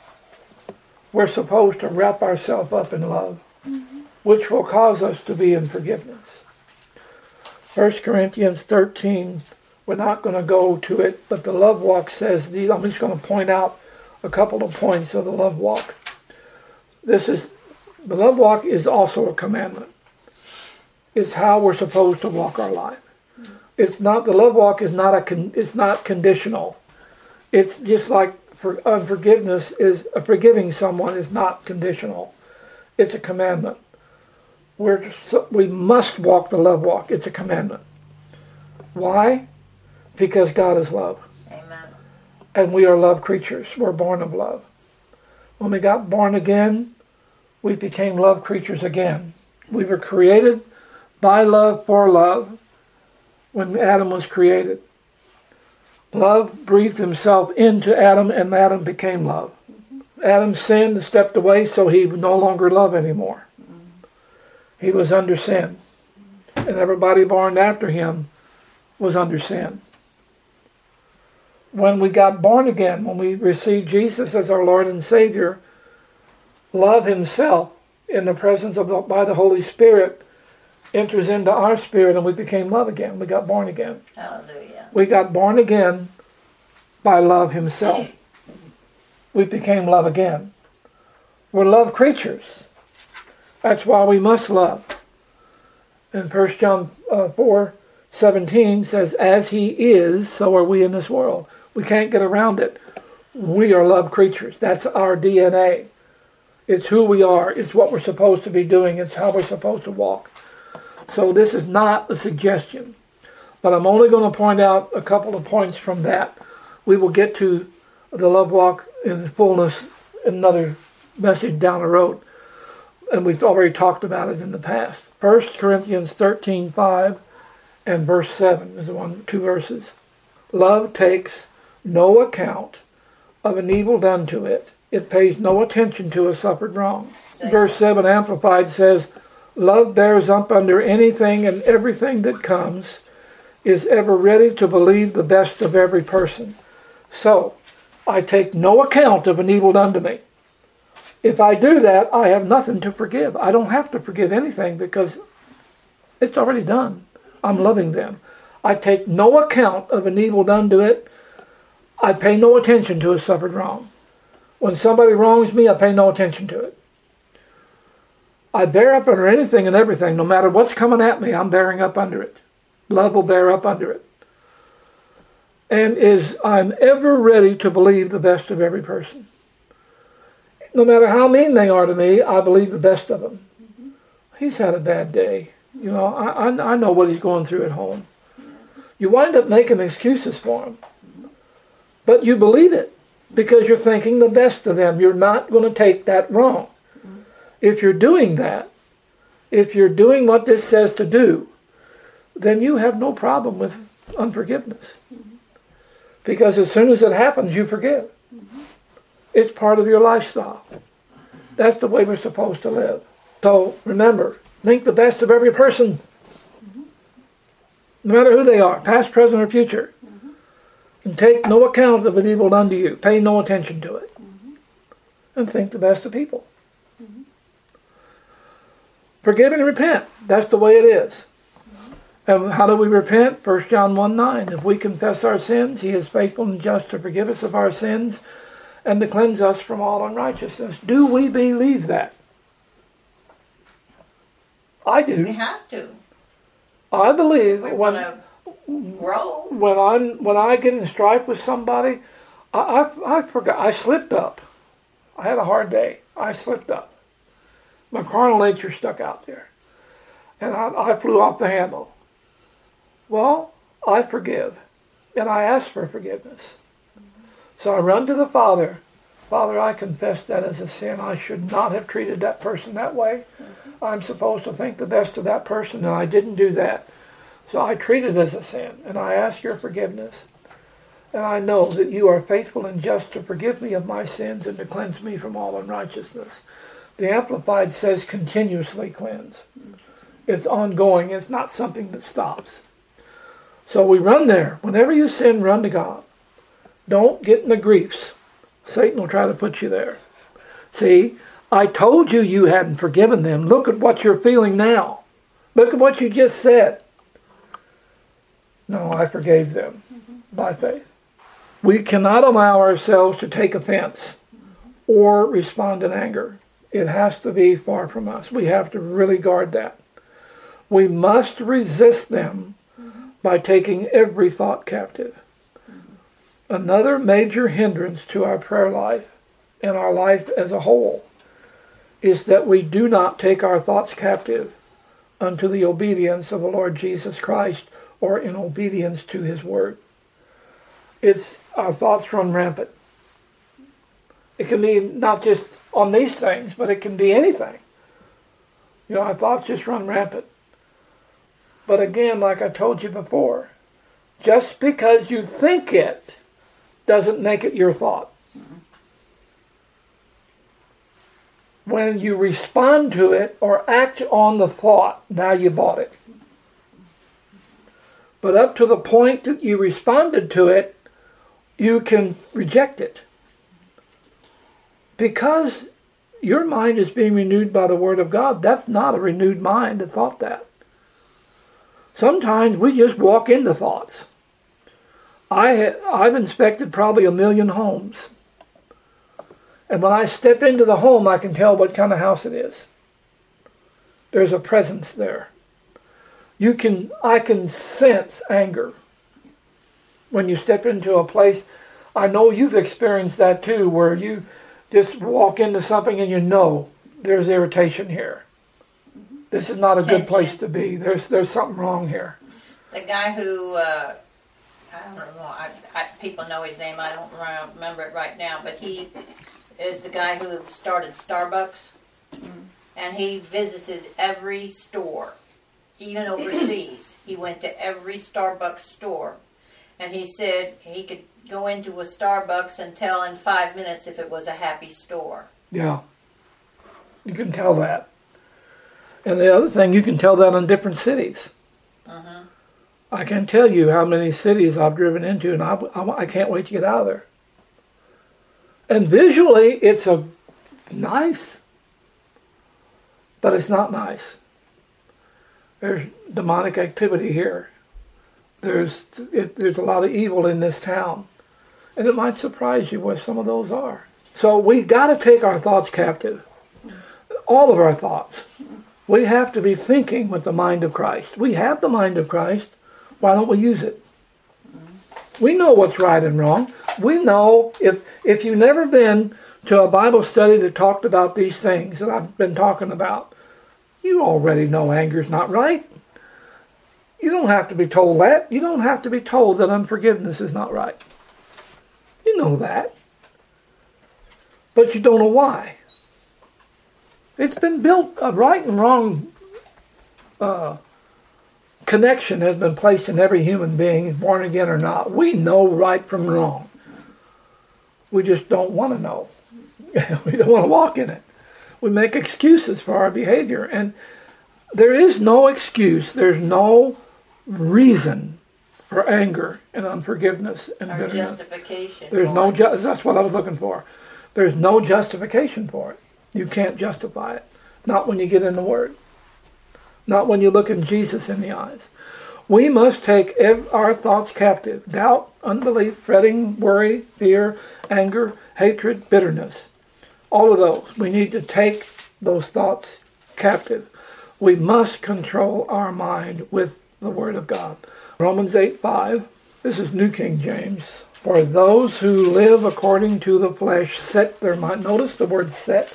we're supposed to wrap ourselves up in love, mm-hmm. which will cause us to be in forgiveness. First Corinthians thirteen, we're not going to go to it, but the love walk says, these, I'm just going to point out a couple of points of the love walk. This is, the love walk is also a commandment. It's how we're supposed to walk our life. It's not, the love walk is not a, con, it's not conditional. It's just like for unforgiveness is, uh, forgiving someone is not conditional. It's a commandment. We're, so, we must walk the love walk. It's a commandment. Why? Because God is love. Amen. And we are love creatures. We're born of love. When we got born again, we became love creatures again. We were created by love for love when Adam was created. Love breathed himself into Adam, and Adam became love. Adam sinned and stepped away, so he would no longer love anymore. He was under sin. And everybody born after him was under sin. When we got born again, when we received Jesus as our Lord and Savior, love himself in the presence of the, by the Holy Spirit enters into our spirit, and we became love again. We got born again. Hallelujah. We got born again by love himself. We became love again. We're love creatures. That's why we must love. And First John uh, four seventeen says, as he is, so are we in this world. We can't get around it. We are love creatures. That's our D N A. It's who we are. It's what we're supposed to be doing. It's how we're supposed to walk. So this is not a suggestion. But I'm only going to point out a couple of points from that. We will get to the love walk in fullness in another message down the road. And we've already talked about it in the past. First Corinthians thirteen five and verse seven is the one, two verses. Love takes no account of an evil done to it. It pays no attention to a suffered wrong. Verse seven Amplified says, love bears up under anything and everything that comes, is ever ready to believe the best of every person. So, I take no account of an evil done to me. If I do that, I have nothing to forgive. I don't have to forgive anything because it's already done. I'm loving them. I take no account of an evil done to it. I pay no attention to a suffered wrong. When somebody wrongs me, I pay no attention to it. I bear up under anything and everything. No matter what's coming at me, I'm bearing up under it. Love will bear up under it. And is I'm ever ready to believe the best of every person. No matter how mean they are to me, I believe the best of them. Mm-hmm. He's had a bad day. You know, I, I I know what he's going through at home. You wind up making excuses for him. But you believe it because you're thinking the best of them. You're not going to take that wrong. Mm-hmm. If you're doing that, if you're doing what this says to do, then you have no problem with unforgiveness. Mm-hmm. Because as soon as it happens, you forgive. Mm-hmm. It's part of your lifestyle. That's the way we're supposed to live. So remember, think the best of every person. Mm-hmm. No matter who they are, past, present, or future. Mm-hmm. And take no account of an evil done to you. Pay no attention to it. Mm-hmm. And think the best of people. Mm-hmm. Forgive and repent. That's the way it is. Mm-hmm. And how do we repent? First John one nine. If we confess our sins, he is faithful and just to forgive us of our sins and to cleanse us from all unrighteousness. Do we believe that? I do. We have to. I believe we when want to grow. When I'm when I get in strife with somebody, I, I I forgot. I slipped up. I had a hard day. I slipped up. My carnal nature stuck out there, and I, I flew off the handle. Well, I forgive, and I ask for forgiveness. So I run to the Father. Father, I confess that as a sin. I should not have treated that person that way. Mm-hmm. I'm supposed to think the best of that person, and I didn't do that. So I treat it as a sin, and I ask your forgiveness. And I know that you are faithful and just to forgive me of my sins and to cleanse me from all unrighteousness. The Amplified says continuously cleanse. It's ongoing. It's not something that stops. So we run there. Whenever you sin, run to God. Don't get in the griefs. Satan will try to put you there. See, I told you you hadn't forgiven them. Look at what you're feeling now. Look at what you just said. No, I forgave them mm-hmm. by faith. We cannot allow ourselves to take offense or respond in anger. It has to be far from us. We have to really guard that. We must resist them mm-hmm. by taking every thought captive. Another major hindrance to our prayer life and our life as a whole is that we do not take our thoughts captive unto the obedience of the Lord Jesus Christ or in obedience to his word. It's our thoughts run rampant. It can be not just on these things, but it can be anything. You know, our thoughts just run rampant. But again, like I told you before, just because you think it doesn't make it your thought. Mm-hmm. When you respond to it or act on the thought, now you bought it. But up to the point that you responded to it, you can reject it. Because your mind is being renewed by the Word of God, that's not a renewed mind that thought that. Sometimes we just walk into thoughts. I, I've inspected probably a million homes. And when I step into the home, I can tell what kind of house it is. There's a presence there. You can, I can sense anger when you step into a place. I know you've experienced that too, where you just walk into something and you know there's irritation here. This is not a good place to be. There's there's something wrong here. The guy who, uh, I don't know, I, I, people know his name. I don't remember it right now, but he is the guy who started Starbucks, mm-hmm. and he visited every store, even overseas. He went to every Starbucks store, and he said he could go into a Starbucks and tell in five minutes if it was a happy store. Yeah, you can tell that. And the other thing, you can tell that in different cities. Uh-huh. I can tell you how many cities I've driven into, and I, I, I can't wait to get out of there. And visually, it's a nice, but it's not nice. There's demonic activity here. There's it, there's a lot of evil in this town, and it might surprise you what some of those are. So we got to take our thoughts captive, all of our thoughts. We have to be thinking with the mind of Christ. We have the mind of Christ. Why don't we use it? We know what's right and wrong. We know if if you've never been to a Bible study that talked about these things that I've been talking about, you already know anger's not right. You don't have to be told that. You don't have to be told that unforgiveness is not right. You know that. But you don't know why. It's been built, a right and wrong uh, connection has been placed in every human being, born again or not. We know right from wrong. We just don't want to know. We don't want to walk in it. We make excuses for our behavior. And there is no excuse. There's no reason for anger and unforgiveness and or bitterness. Justification. There's no ju- that's what I was looking for. There's no justification for it. You can't justify it. Not when you get in the Word. Not when you look in Jesus in the eyes. We must take our thoughts captive. Doubt, unbelief, fretting, worry, fear, anger, hatred, bitterness. All of those. We need to take those thoughts captive. We must control our mind with the Word of God. Romans eight five. This is New King James. For those who live according to the flesh set their mind. Notice the word set.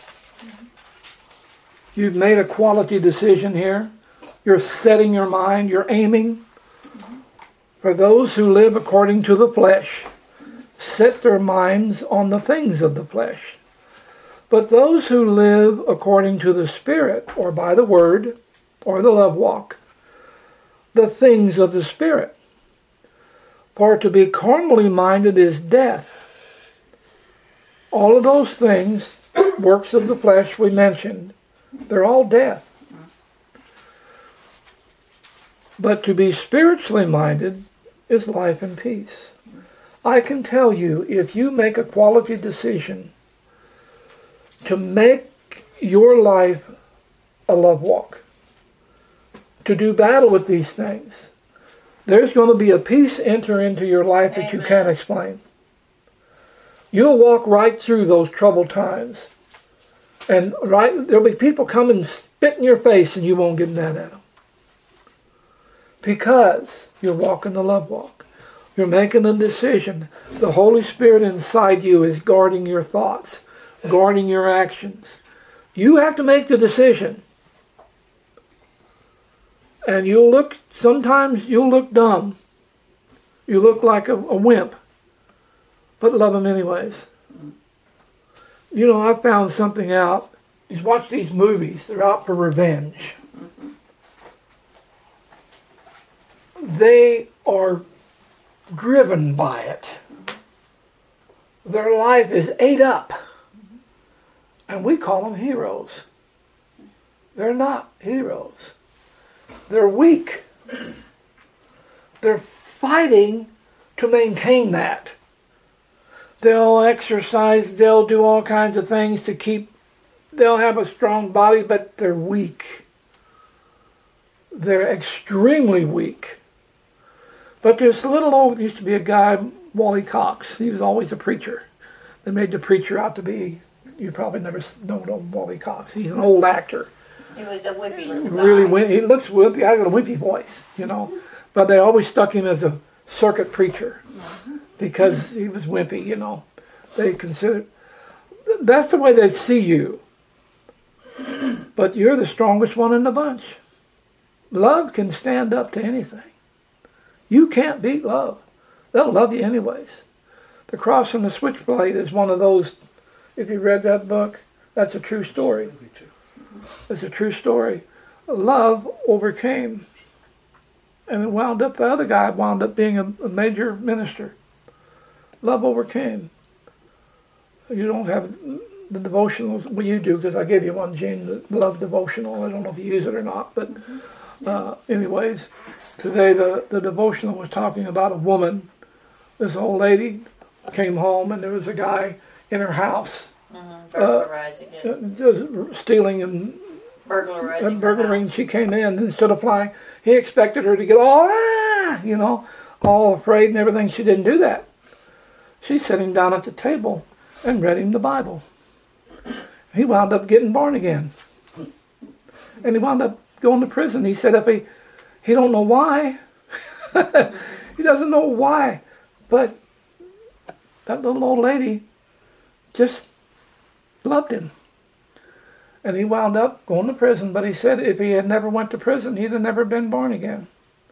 You've made a quality decision here. You're setting your mind. You're aiming. For those who live according to the flesh set their minds on the things of the flesh. But those who live according to the Spirit, or by the Word, or the love walk, the things of the Spirit. For to be carnally minded is death. All of those things, works of the flesh we mentioned, they're all death. But to be spiritually minded is life and peace. I can tell you, if you make a quality decision to make your life a love walk, to do battle with these things, there's going to be a peace enter into your life that you can't explain. You'll walk right through those troubled times. And right, there'll be people come and spit in your face and you won't get mad at them. Because you're walking the love walk. You're making a decision. The Holy Spirit inside you is guarding your thoughts, guarding your actions. You have to make the decision. And you'll look, sometimes you'll look dumb. You look like a, a wimp. But love them anyways. You know, I found something out. You watch these movies, they're out for revenge. Mm-hmm. They are driven by it. Their life is ate up. And we call them heroes. They're not heroes. They're weak. They're fighting to maintain that. They'll exercise, they'll do all kinds of things to keep, they'll have a strong body, but they're weak. They're extremely weak. But there's a little old, used to be a guy, Wally Cox. He was always a preacher. They made the preacher out to be, you probably never know Wally Cox. He's an old actor. He was a wimpy guy. Really, he looks wimpy. I got a wimpy voice, you know. But they always stuck him as a circuit preacher because he was wimpy, you know. They considered, that's the way they see you. But you're the strongest one in the bunch. Love can stand up to anything. You can't beat love. They'll love you anyways. The Cross and the Switchblade is one of those, if you read that book, that's a true story. It's a true story. Love overcame. And it wound up, the other guy wound up being a, a major minister. Love overcame. You don't have the devotionals, well you do, because I gave you one, Gene, the love devotional. I don't know if you use it or not, but uh, anyways, today the, the devotional was talking about a woman. This old lady came home and there was a guy in her house. Mm-hmm. Burglarizing uh, it. Just stealing and Burglarizing. and burglaring. She came in, instead of flying, he expected her to get all, ah, you know, all afraid and everything. She didn't do that. She sat him down at the table and read him the Bible. He wound up getting born again. And he wound up going to prison. He said if he, he don't know why. He doesn't know why. But that little old lady just loved him. And he wound up going to prison. But he said if he had never went to prison, he'd have never been born again.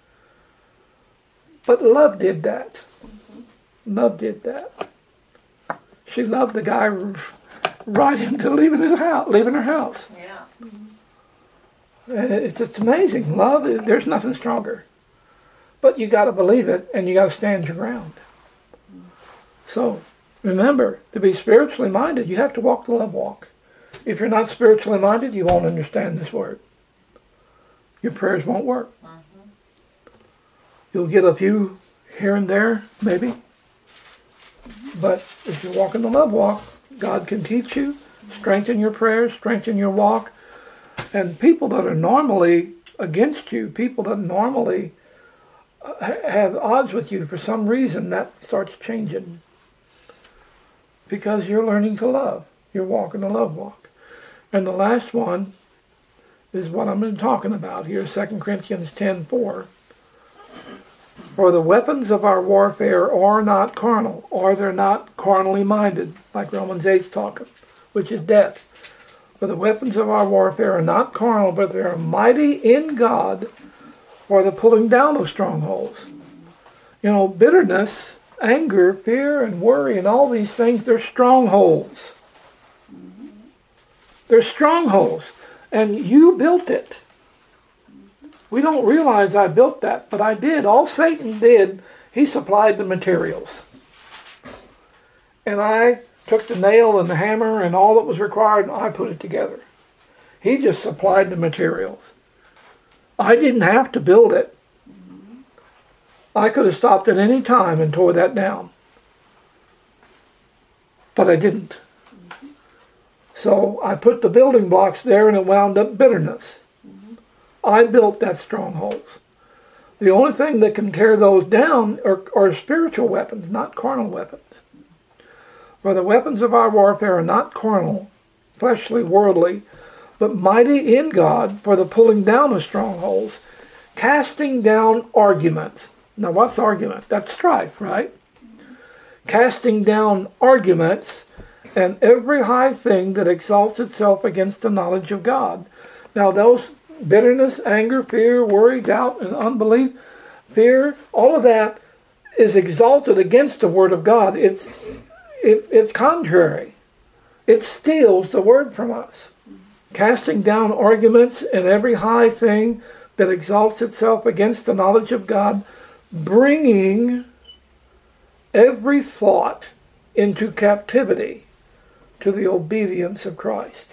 But love did that. Love did that. She loved the guy right into leaving his house, leaving her house. Yeah. And it's just amazing. Love, there's nothing stronger. But you got to believe it, and you got to stand your ground. So remember, to be spiritually minded, you have to walk the love walk. If you're not spiritually minded, you won't understand this word. Your prayers won't work. Mm-hmm. You'll get a few here and there, maybe. But if you're walking the love walk, God can teach you, strengthen your prayers, strengthen your walk. And people that are normally against you, people that normally have odds with you for some reason, that starts changing. Because you're learning to love. You're walking the love walk. And the last one is what I'm been talking about here, Second Corinthians ten four. For the weapons of our warfare are not carnal, or they're not carnally minded, like Romans eight's talking, which is death. For the weapons of our warfare are not carnal, but they are mighty in God for the pulling down of strongholds. You know, bitterness, anger, fear, and worry, and all these things, they're strongholds. They're strongholds. And you built it. We don't realize I built that, but I did. All Satan did, he supplied the materials. And I took the nail and the hammer and all that was required, and I put it together. He just supplied the materials. I didn't have to build it. I could have stopped at any time and tore that down. But I didn't. So I put the building blocks there, and it wound up bitterness. I built that strongholds. The only thing that can tear those down are, are spiritual weapons, not carnal weapons. For the weapons of our warfare are not carnal, fleshly, worldly, but mighty in God for the pulling down of strongholds, casting down arguments. Now what's argument? That's strife, right? Casting down arguments and every high thing that exalts itself against the knowledge of God. Now those bitterness, anger, fear, worry, doubt, and unbelief, fear, all of that is exalted against the Word of God. It's it, it's contrary. It steals the word from us, casting down arguments and every high thing that exalts itself against the knowledge of God, bringing every thought into captivity to the obedience of Christ.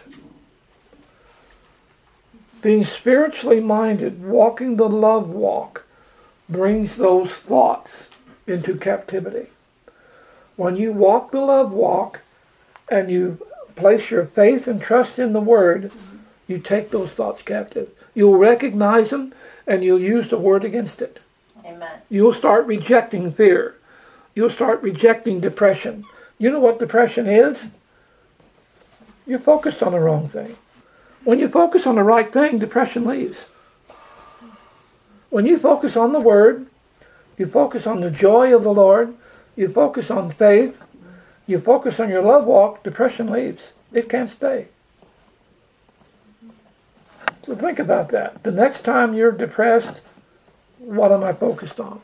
Being spiritually minded, walking the love walk, brings those thoughts into captivity. When you walk the love walk and you place your faith and trust in the Word, you take those thoughts captive. You'll recognize them and you'll use the Word against it. Amen. You'll start rejecting fear. You'll start rejecting depression. You know what depression is? You're focused on the wrong thing. When you focus on the right thing, depression leaves. When you focus on the Word, you focus on the joy of the Lord, you focus on faith, you focus on your love walk, depression leaves. It can't stay. So think about that. The next time you're depressed, what am I focused on?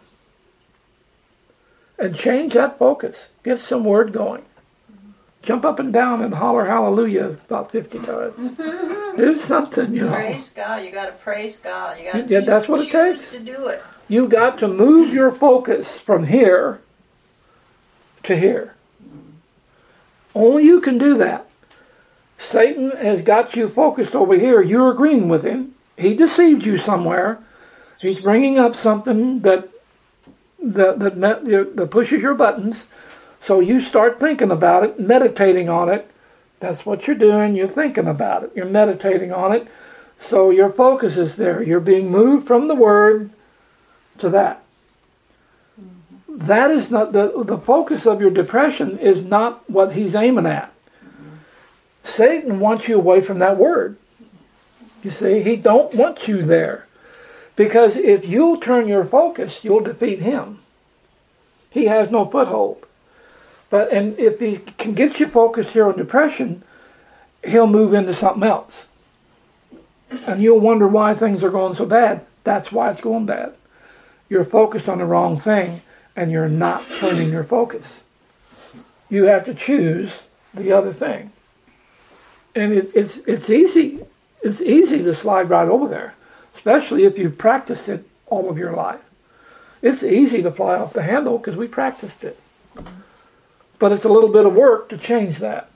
And change that focus. Get some word going. Jump up and down and holler hallelujah about fifty times. Do something, you know. Praise God. You got to praise God. You got to Yeah, that's what it choose takes. to do it. You've got to move your focus from here to here. Only you can do that. Satan has got you focused over here. You're agreeing with him. He deceived you somewhere. He's bringing up something that that that, met, that pushes your buttons. So you start thinking about it, meditating on it. That's what you're doing. You're thinking about it. You're meditating on it. So your focus is there. You're being moved from the Word to that. Mm-hmm. That is not the the focus of your depression is not what he's aiming at. Mm-hmm. Satan wants you away from that Word. You see, he don't want you there. Because if you'll turn your focus, you'll defeat him. He has no foothold. But and if he can get you focused here on depression, he'll move into something else. And you'll wonder why things are going so bad. That's why it's going bad. You're focused on the wrong thing, and you're not turning your focus. You have to choose the other thing. And it, it's it's easy. It's easy to slide right over there, especially if you've practiced it all of your life. It's easy to fly off the handle because we practiced it. But it's a little bit of work to change that.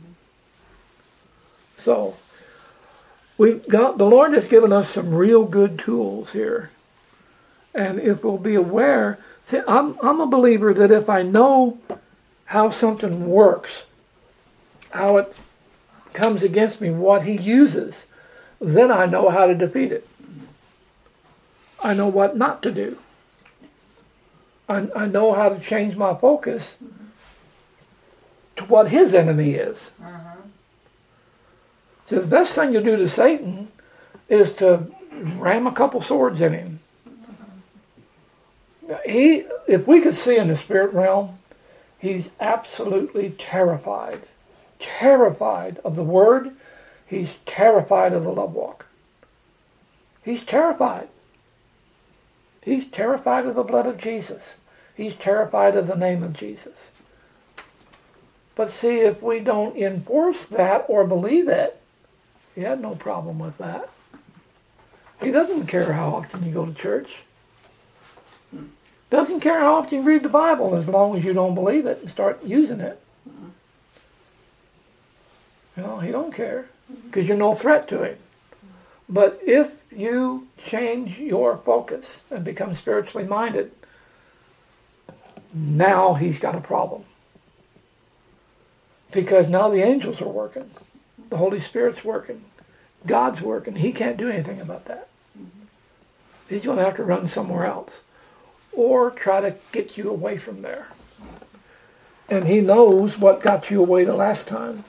So, we've got, the Lord has given us some real good tools here. And if we'll be aware, see, I'm, I'm a believer that if I know how something works, how it comes against me, what he uses, then I know how to defeat it. I know what not to do. I, I know how to change my focus to what his enemy is. Uh-huh. So the best thing to do to Satan is to ram a couple swords in him. Uh-huh. He, if we could see in the spirit realm, he's absolutely terrified. Terrified of the Word. He's terrified of the love walk. He's terrified. He's terrified of the blood of Jesus. He's terrified of the name of Jesus. But see, if we don't enforce that or believe it, he had no problem with that. He doesn't care how often you go to church. Doesn't care how often you read the Bible as long as you don't believe it and start using it. You know, he don't care because you're no threat to him. But if you change your focus and become spiritually minded, now he's got a problem. Because now the angels are working. The Holy Spirit's working. God's working. He can't do anything about that. He's going to have to run somewhere else. Or try to get you away from there. And he knows what got you away the last time.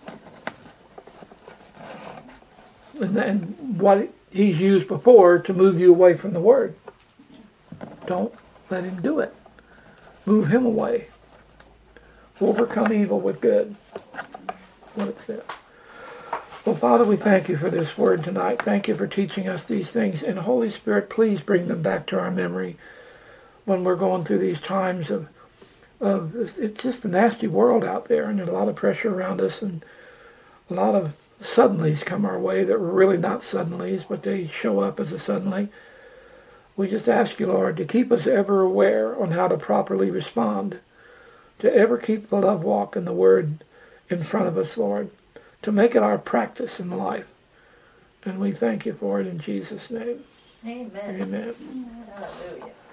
And then what he's used before to move you away from the Word. Don't let him do it. Move him away. Overcome evil with good. What it says. Well, Father, we thank you for this word tonight. Thank you for teaching us these things. And Holy Spirit, please bring them back to our memory when we're going through these times of, of it's just a nasty world out there, and there's a lot of pressure around us. And a lot of suddenlies come our way that were really not suddenlies, but they show up as a suddenly. We just ask you, Lord, to keep us ever aware on how to properly respond, to ever keep the love walk and the word in front of us, Lord, to make it our practice in life. And we thank you for it in Jesus' name. Amen. Amen. Hallelujah.